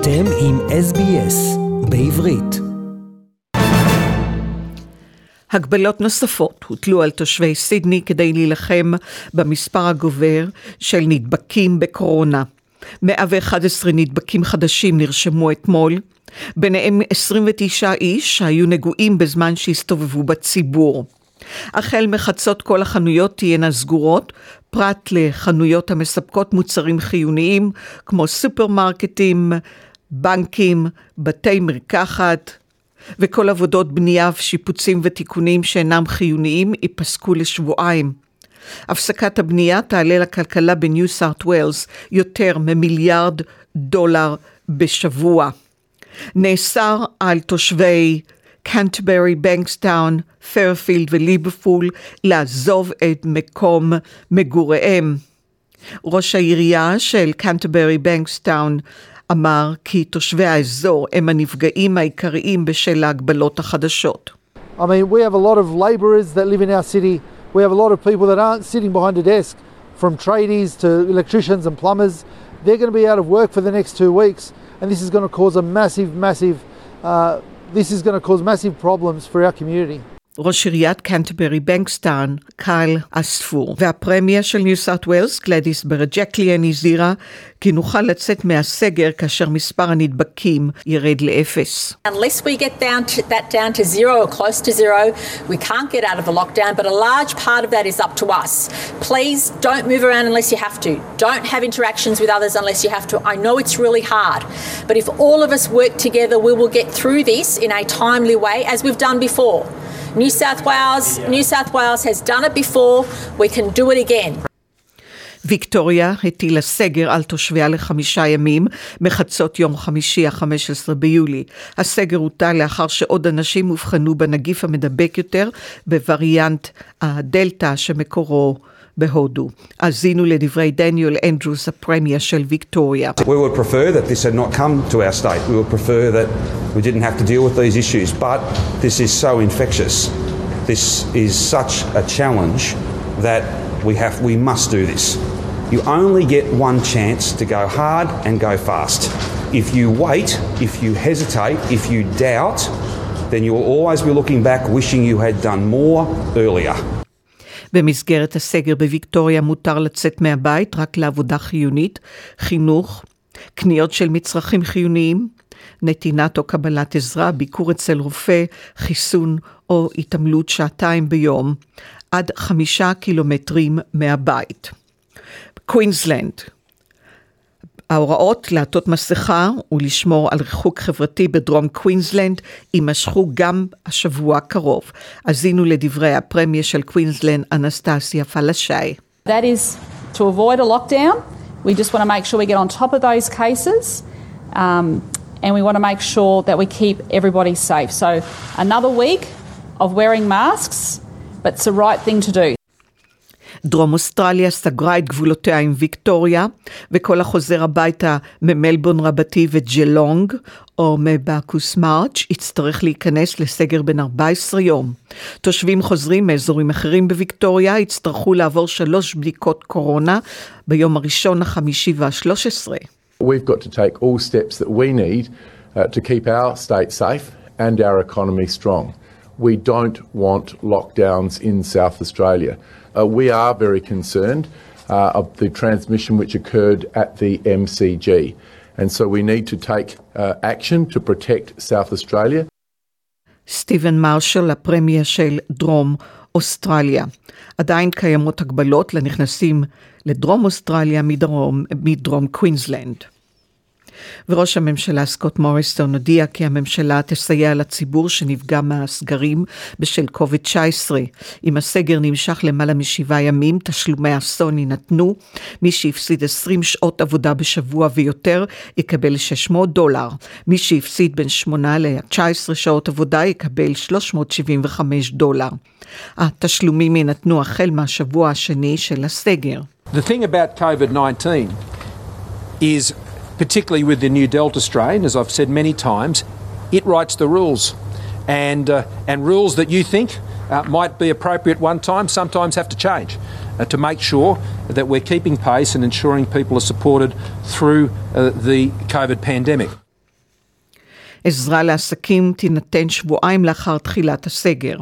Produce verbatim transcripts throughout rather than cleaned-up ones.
אתם עם אס בי אס בעברית. הגבלות נוספות הוטלו על תושבי סידני כדי להילחם במספר הגובר של נדבקים בקורונה. מאה ואחד עשרה נדבקים חדשים נרשמו אתמול, ביניהם עשרים ותשעה איש שהיו נגועים בזמן שהסתובבו בציבור. החל מחצות כל החנויות תהיינה סגורות, פרט לחנויות המספקות מוצרים חיוניים כמו סופרמרקטים, בנקים, בתי מרקחת, וכל עבודות בנייה, שיפוצים ותיקונים שאינם חיוניים ייפסקו לשבועיים. הפסקת הבנייה תעלה לכלכלה בניו סאות' ווילס יותר ממיליארד דולר בשבוע. נאסר על תושבי קנטרברי, בנקסטאון, פיירפילד וליברפול לעזוב את מקום מגוריהם. ראש העירייה של קנטרברי, בנקסטאון, אמר כי תושבי האזור הם הנפגעים העיקריים בשל ההגבלות החדשות. I mean, we have a lot of labourers that live in our city. We have a lot of people that aren't sitting behind a desk, from tradies to electricians and plumbers. They're going to be out of work for the next two weeks, and this is going to cause a massive, massive, uh, this is going to cause massive problems for our community. ראש עיריית קנטרברי, בנקסטאון, קייל אספור. והפרמיה של ניו סאות' ווילס, גלדיס ברג'קליאן, הזהירה כי נוכל לצאת מהסגר כאשר מספר הנדבקים ירד לאפס. Unless we get down to, that down to zero or close to zero, we can't get out of the lockdown, but a large part of that is up to us. Please don't move around unless you have to. Don't have interactions with others unless you have to. I know it's really hard, but if all of us work together, we will get through this in a timely way as we've done before. New South Wales, New South Wales has done it before. We can do it again. ויקטוריה הטילה סגר על תושביה לחמישה ימים, מחצות יום חמישי ה-חמישה עשר ביולי. הסגר הוטל לאחר שעוד אנשים הובחנו בנגיף המדבק יותר, בווריאנט הדלטה שמקורו בהודו. האזינו לדברי דניאל אנדרוס, הפרמיה של ויקטוריה. We would prefer that this had not come to our state. We would prefer that we didn't have to deal with these issues, but this is so infectious. This is such a challenge that we have we must do this. You only get one chance to go hard and go fast. If you wait, if you hesitate, if you doubt, then you will always be looking back wishing you had done more earlier. במסגרת הסגר בוויקטוריה מותר לצאת מהבית רק לעבודה חיונית, חינוך, קניות של מצרכים חיוניים, נתינת או קבלת עזרה, ביקור אצל רופא, חיסון או התעמלות שעתיים ביום, עד חמישה קילומטרים מהבית. קווינסלנד, ההוראות לעטות מסכה ולשמור על ריחוק חברתי בדרום קווינסלנד יימשכו גם השבוע הקרוב. הזינו לדברי הפרמיה של קווינסלנד, אנסטסיה פלשי. That is to avoid a lockdown. We just want to make sure we get on top of those cases, um, and we want to make sure that we keep everybody safe. So another week of wearing masks, but it's the right thing to do. דרום אוסטרליה סגרה את גבולותיה עם ויקטוריה, וכל החוזר הביתה ממלבון רבתי וג'לונג, או מבאקוס מרץ', יצטרך להיכנס לסגר בין ארבעה עשר יום. תושבים חוזרים מאזורים אחרים בוויקטוריה, יצטרכו לעבור שלוש בדיקות קורונה, ביום הראשון, החמישי והשלוש עשרה. We've got to take all steps that we need uh, to keep our state safe and our economy strong. We don't want lockdowns in South Australia. Uh, we are very concerned uh, of the transmission which occurred at the M C G. And so we need to take uh, action to protect South Australia. סטיבן מרשל, הפרמיה של דרום אוסטרליה. עדיין קיימות הגבלות לנכנסים לדרום אוסטרליה מדרום, מדרום קווינסלנד. וראש הממשלה סקוט מוריסון הודיע כי הממשלה תסייע לציבור שנפגע מהסגרים בשל קוביד תשע עשרה. אם הסגר נמשך למעלה משבעה ימים, תשלומי אסון יינתנו. מי שהפסיד עשרים שעות עבודה בשבוע ויותר יקבל שש מאות דולר. מי שהפסיד בין שמונה ל-תשע עשרה שעות עבודה יקבל שלוש מאות שבעים וחמש דולר. התשלומים יינתנו החל מהשבוע השני של הסגר. The thing about COVID nineteen is, particularly with the new Delta strain, as I've said many times, it writes the rules. And, uh, and rules that you think uh, might be appropriate one time, sometimes have to change uh, to make sure that we're keeping pace and ensuring people are supported through uh, the COVID pandemic. עזרה לעסקים תינתן שבועיים לאחר תחילת הסגר.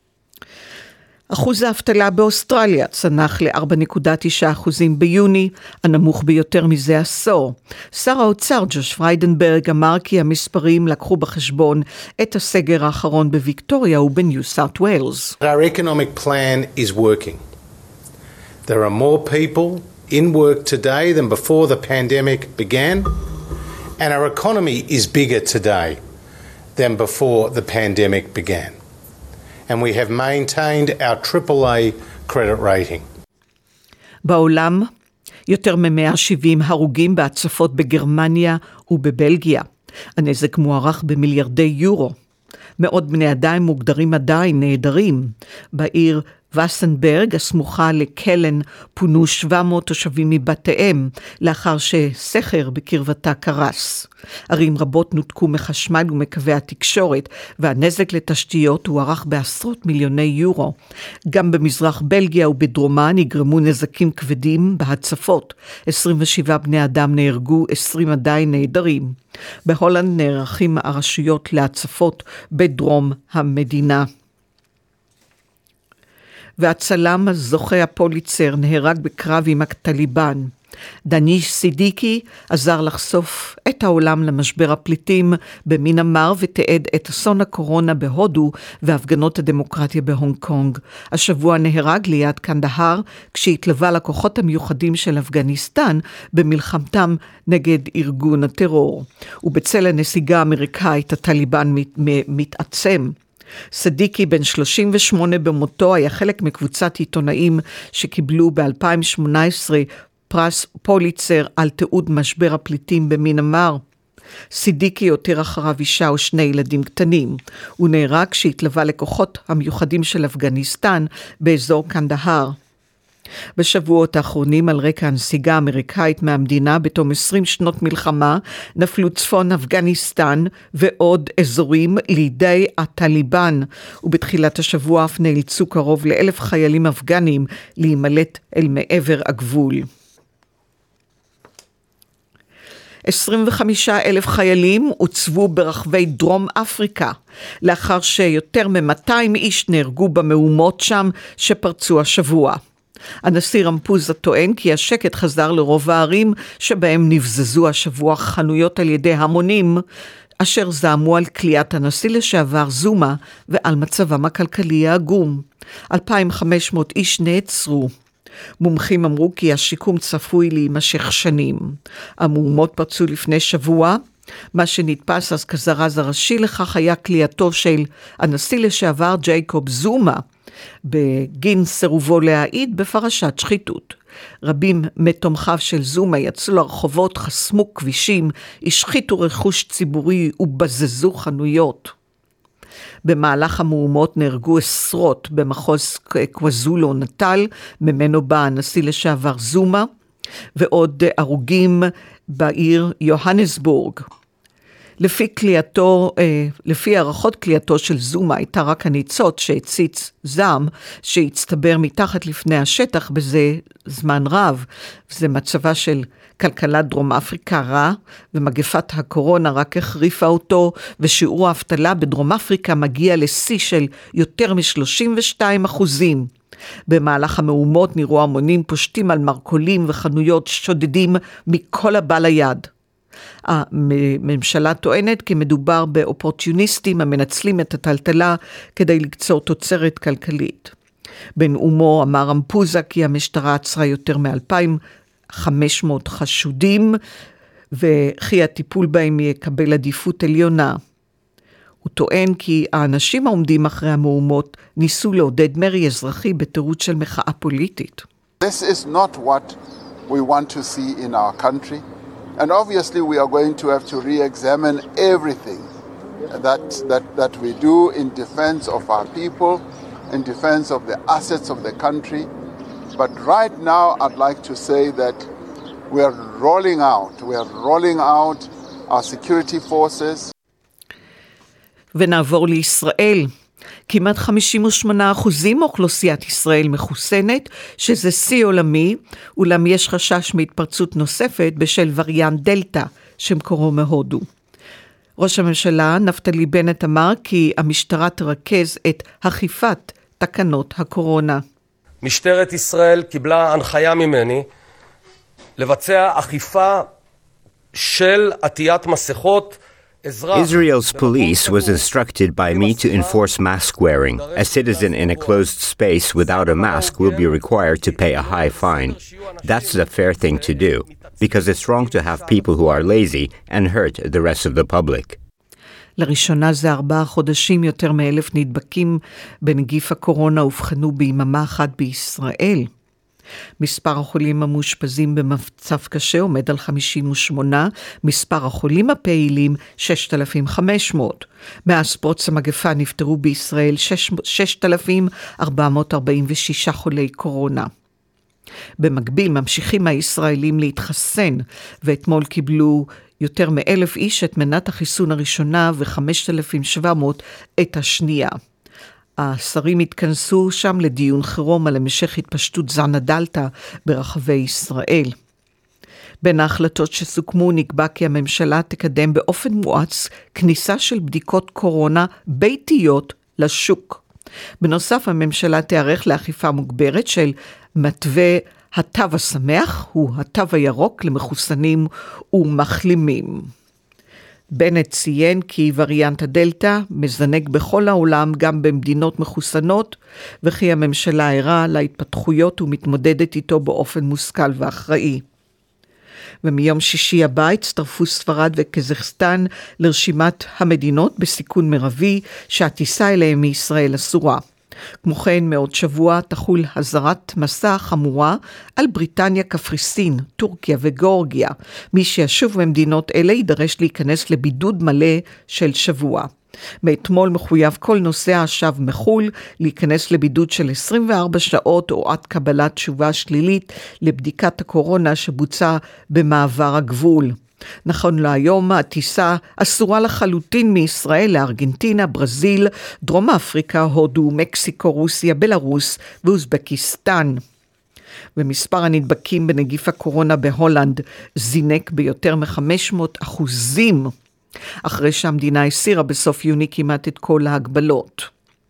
אחוז האבטלה באוסטרליה צנח ל-ארבע נקודה תשע אחוזים ביוני, הנמוך ביותר מזה עשור. שר האוצר ג'וש פריידנברג אמר כי המספרים לקחו בחשבון את הסגר האחרון בוויקטוריה ובניו סאות' ווילס. Our economic plan is working. There are more people in work today than before the pandemic began, and our economy is bigger today than before the pandemic began. And we have maintained our triple A credit rating. בעולם, יותר מ-מאה ושבעים הרוגים בהצפות בגרמניה ובבלגיה. הנזק מוערך במיליארדי יורו. מאות בני אדם מוגדרים עדיין נהדרים. בעיר וסנברג, הסמוכה לקלן, פונו שבע מאות תושבים מבתיהם, לאחר שסכר בקרבתה קרס. ערים רבות נותקו מחשמל ומקווי התקשורת, והנזק לתשתיות הוערך בעשרות מיליוני יורו. גם במזרח בלגיה ובדרומה נגרמו נזקים כבדים בהצפות. עשרים ושבעה בני אדם נהרגו, עשרים עדיין נהדרים. בהולנד נערכים הרשויות להצפות בדרום המדינה. והצלם הזוכה הפוליצר נהרג בקרב עם הטליבן. דניש סידיקי עזר לחשוף את העולם למשבר הפליטים במיינמר ותיעד את אסון הקורונה בהודו והפגנות הדמוקרטיה בהונג קונג. השבוע נהרג ליד קנדהר כשהתלווה לכוחות המיוחדים של אפגניסטן במלחמתם נגד ארגון הטרור. ובצל הנסיגה האמריקאית הטליבן מת, מתעצם. סדיקי בן שלושים ושמונה במותו היה חלק מקבוצת עיתונאים שקיבלו ב-אלפיים שמונה עשרה פרס פוליצר על תיעוד משבר הפליטים במיינמר. סדיקי הותיר אחריו אישה ושני ילדים קטנים. הוא נהרג כשהתלווה לכוחות המיוחדים של אפגניסטן באזור קנדהר. בשבועות האחרונים על רקע הנסיגה האמריקאית מהמדינה בתום עשרים שנות מלחמה נפלו צפון אפגניסטן ועוד אזורים לידי הטליבן, ובתחילת השבוע אף נאלצו קרוב לאלף חיילים אפגנים להימלט אל מעבר הגבול. עשרים וחמישה אלף חיילים הוצבו ברחבי דרום אפריקה, לאחר שיותר מ-מאתיים איש נהרגו במהומות שם שפרצו השבוע. הנשיא רמפוזה טוען כי השקט חזר לרוב הערים שבהם נבזזו השבוע חנויות על ידי המונים, אשר זעמו על כליאת הנשיא לשעבר זומה ועל מצבם הכלכלי העגום. אלפיים וחמש מאות איש נעצרו. מומחים אמרו כי השיקום צפוי להימשך שנים. המהומות פרצו לפני שבוע. מה שנתפס אז כזרז הראשי לכך היה כליאתו של הנשיא לשעבר ג'ייקוב זומה, בגין סירובו להעיד בפרשת שחיתות. רבים מתומכיו של זומה יצאו לרחובות, חסמו כבישים, השחיתו רכוש ציבורי ובזזו חנויות. במהלך המהומות נהרגו עשרות במחוז קווזולו נטל, ממנו בא הנשיא לשעבר זומה, ועוד הרוגים בעיר יוהנסבורג. לפי כליאתו, לפי הערכות כליאתו של זומה הייתה רק הניצוץ שהציץ זעם שהצטבר מתחת לפני השטח בזה זמן רב. זה מצבה של כלכלת דרום אפריקה רע, ומגפת הקורונה רק החריפה אותו, ושיעור האבטלה בדרום אפריקה מגיע לשיא של יותר מ-שלושים ושתיים אחוזים. במהלך המהומות נראו המונים פושטים על מרכולים וחנויות שודדים מכל הבא ליד. הממשלה טוענת כי מדובר באופורטוניסטים המנצלים את הטלטלה כדי לקצור תוצרת כלכלית. בנאומו אמר רמפוזה כי המשטרה עצרה יותר מ-אלפיים וחמש מאות חשודים, וכי הטיפול בהם יקבל עדיפות עליונה. הוא טוען כי האנשים העומדים אחרי המהומות ניסו לעודד מרי אזרחי בתירוץ של מחאה פוליטית. This is not what we want to see in our country. And obviously we are going to have to re-examine everything that, that, that we do in defense of our people, in defense of the assets of the country. But right now I'd like to say that we are rolling out, we are rolling out our security forces. ונעבור לישראל. כמעט חמישים ושמונה אחוזים מאוכלוסיית ישראל מחוסנת, שזה שיא עולמי, אולם יש חשש מהתפרצות נוספת בשל וריאנט דלטה, שמקורו מהודו. ראש הממשלה נפתלי בנט אמר כי המשטרה תרכז את אכיפת תקנות הקורונה. משטרת ישראל קיבלה הנחיה ממני לבצע אכיפה של עטיית מסכות. Israel's police was instructed by me to enforce mask wearing. A citizen in a closed space without a mask will be required to pay a high fine. That's the fair thing to do, because it's wrong to have people who are lazy and hurt the rest of the public. לראשונה זה ארבעה חודשים יותר מאלף נדבקים בנגיף הקורונה הובחנו ביממה אחת בישראל. מספר החולים המאושפזים במצב קשה עומד על חמישים ושמונה, מספר החולים הפעילים שישת אלפים וחמש מאות. מאז פרוץ המגפה נפטרו בישראל שישת אלפים ארבע מאות ארבעים ושישה חולי קורונה. במקביל ממשיכים הישראלים להתחסן, ואתמול קיבלו יותר מאלף איש את מנת החיסון הראשונה ו-חמשת אלפים ושבע מאות את השנייה. השרים התכנסו שם לדיון חירום על המשך התפשטות זן הדלתא ברחבי ישראל. בין ההחלטות שסוכמו נקבע כי הממשלה תקדם באופן מואץ כניסה של בדיקות קורונה ביתיות לשוק. בנוסף, הממשלה תיערך לאכיפה מוגברת של מתווה התו השמח, הוא התו הירוק למחוסנים ומחלימים. בנט ציין כי וריאנט הדלתא מזנק בכל העולם גם במדינות מחוסנות, וכי הממשלה ערה להתפתחויות ומתמודדת איתו באופן מושכל ואחראי. ומיום שישי הבא הצטרפו ספרד וקזחסטן לרשימת המדינות בסיכון מרבי שהטיסה אליהם מישראל אסורה. כמו כן, מעוד שבוע תחול הזרת מסע חמורה על בריטניה, קפריסין, טורקיה וגאורגיה. מי שישוב ממדינות אלה יידרש להיכנס לבידוד מלא של שבוע. מאתמול מחויב כל נוסע השב מחול להיכנס לבידוד של עשרים וארבע שעות או עד קבלת תשובה שלילית לבדיקת הקורונה שבוצע במעבר הגבול. נכון להיום הטיסה אסורה לחלוטין מישראל לארגנטינה, ברזיל, דרום אפריקה, הודו, מקסיקו, רוסיה, בלרוס ואוזבקיסטן. ומספר הנדבקים בנגיף הקורונה בהולנד זינק ביותר מ-חמש מאות אחוזים, אחרי שהמדינה הסירה בסוף יוני כמעט את כל ההגבלות.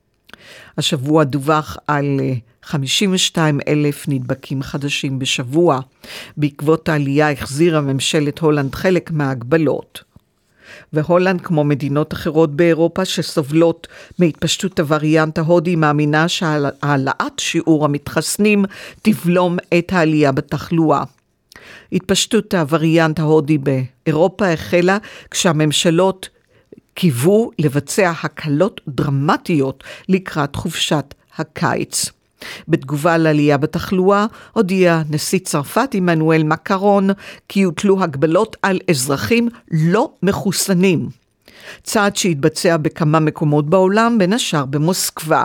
השבוע דווח על חמישים ושניים אלף נדבקים חדשים בשבוע. בעקבות העלייה החזירה ממשלת הולנד חלק מההגבלות. והולנד, כמו מדינות אחרות באירופה שסובלות מהתפשטות הווריאנט ההודי, מאמינה שהעלאת שיעור המתחסנים תבלום את העלייה בתחלואה. התפשטות הווריאנט ההודי באירופה החלה כשהממשלות קיוו לבצע הקלות דרמטיות לקראת חופשת הקיץ. בתגובה לעלייה בתחלואה, הודיע נשיא צרפת עמנואל מקרון כי יוטלו הגבלות על אזרחים לא מחוסנים. צעד שהתבצע בכמה מקומות בעולם, בין השאר במוסקבה.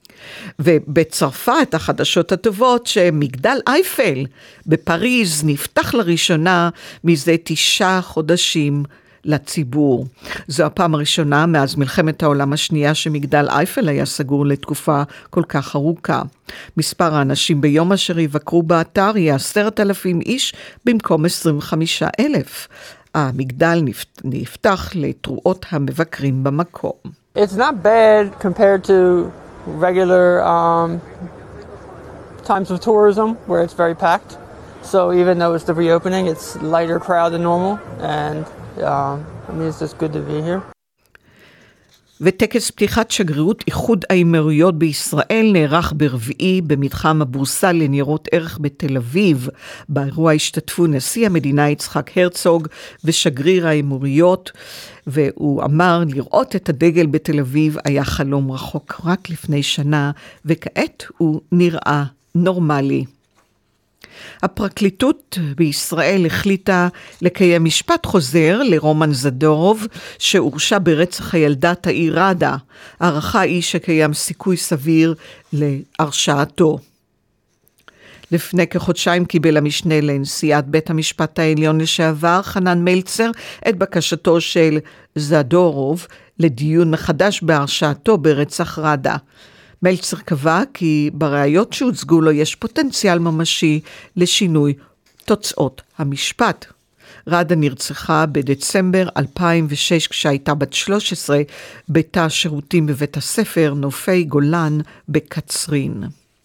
ובצרפת החדשות הטובות שמגדל אייפל בפריז נפתח לראשונה מזה תשעה חודשים לציבור. זו הפעם הראשונה מאז מלחמת העולם השנייה שמגדל אייפל היה סגור לתקופה כל כך ארוכה. מספר האנשים ביום אשר יבקרו באתר יהיה עשרת אלפים איש במקום עשרים וחמישה אלף. המגדל נפתח לתרועות המבקרים במקום. It's not bad compared to regular um, times of tourism where it's very packed. So even though it's the reopening, it's lighter crowd than normal, and um, I mean it's just good to be here. וטקס פתיחת שגרירות איחוד האמירויות בישראל נערך ברביעי במתחם הבורסה לניירות ערך בתל אביב. באירוע השתתפו נשיא המדינה יצחק הרצוג ושגריר האמירויות, והוא אמר לראות את הדגל בתל אביב היה חלום רחוק רק לפני שנה, וכעת הוא נראה נורמלי. הפרקליטות בישראל החליטה לקיים משפט חוזר לרומן זדורוב שהורשע ברצח הילדה תאיר ראדה. הערכה היא שקיים סיכוי סביר להרשעתו. לפני כחודשיים קיבל המשנה לנשיאת בית המשפט העליון לשעבר חנן מלצר את בקשתו של זדורוב לדיון מחדש בהרשעתו ברצח ראדה. מלצר קבע כי בראיות שהוצגו לו יש פוטנציאל ממשי לשינוי תוצאות המשפט. רדה נרצחה בדצמבר אלפיים ושש כשהייתה בת שלוש עשרה בתא שירותים בבית הספר נופי גולן בקצרין.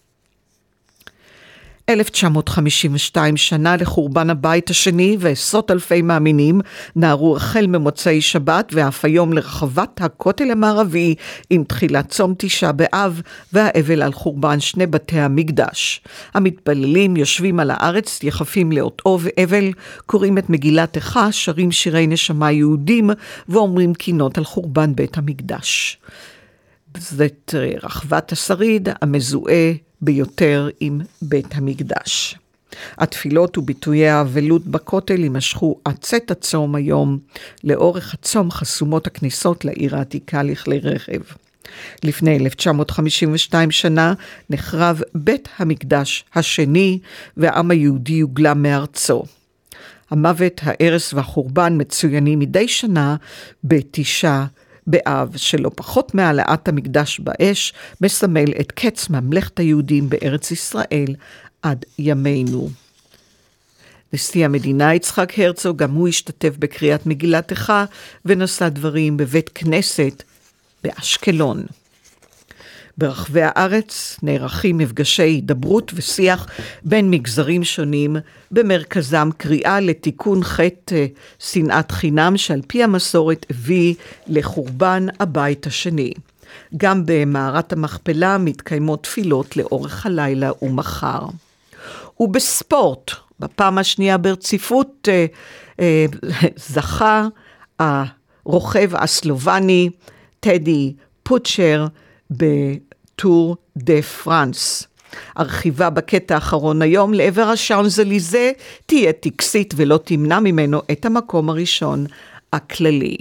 אלף תשע מאות חמישים ושתיים שנה לחורבן הבית השני, ועשרות אלפי מאמינים נערו החל ממוצאי שבת ואף היום לרחבת הכותל המערבי עם תחילת צום תשעה באב והאבל על חורבן שני בתי המקדש. המתפללים יושבים על הארץ, יחפים לאות אוב אבל, קוראים את מגילת איכה, שרים שירי נשמה יהודים ואומרים קינות על חורבן בית המקדש. זאת רחבת השריד המזוהה ביותר עם בית המקדש. התפילות וביטויי האבלות בכותל יימשכו עד צאת הצום היום. לאורך הצום חסומות הכניסות לעיר העתיקה לכלי רכב. לפני אלף תשע מאות חמישים ושתיים שנה נחרב בית המקדש השני והעם היהודי יוגלם מארצו. המוות, ההרס והחורבן מצוינים מדי שנה בתשעה באב, שלא פחות מהעלאת המקדש באש, מסמל את קץ ממלכת היהודים בארץ ישראל עד ימינו. נשיא המדינה יצחק הרצוג, גם הוא השתתף בקריאת מגילת איכה ונשא דברים בבית כנסת באשקלון. ברחבי הארץ נערכים מפגשי הידברות ושיח בין מגזרים שונים, במרכזם קריאה לתיקון חטא שנאת חינם שעל פי המסורת הביא לחורבן הבית השני. גם במערת המכפלה מתקיימות תפילות לאורך הלילה ומחר. ובספורט, בפעם השנייה ברציפות, אה, אה, זכה הרוכב הסלובני טדי פוצ'ר בטור דה פרנס. הרכיבה בקטע האחרון היום לעבר השאנזליזה תהיה טקסית ולא תמנע ממנו את המקום הראשון הכללי.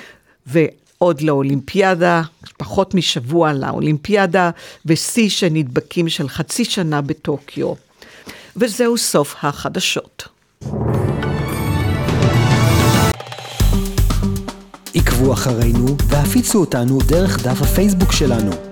ועוד לאולימפיאדה, פחות משבוע לאולימפיאדה, ושיא שנדבקים של חצי שנה בטוקיו. וזהו סוף החדשות. עקבו אחרינו והפיצו אותנו דרך דף הפייסבוק שלנו.